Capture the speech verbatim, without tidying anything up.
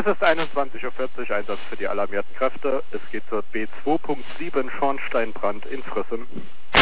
Es ist einundzwanzig Uhr vierzig, Einsatz für die alarmierten Kräfte. Es geht zur B zwei Punkt sieben Schornsteinbrand in Frissem.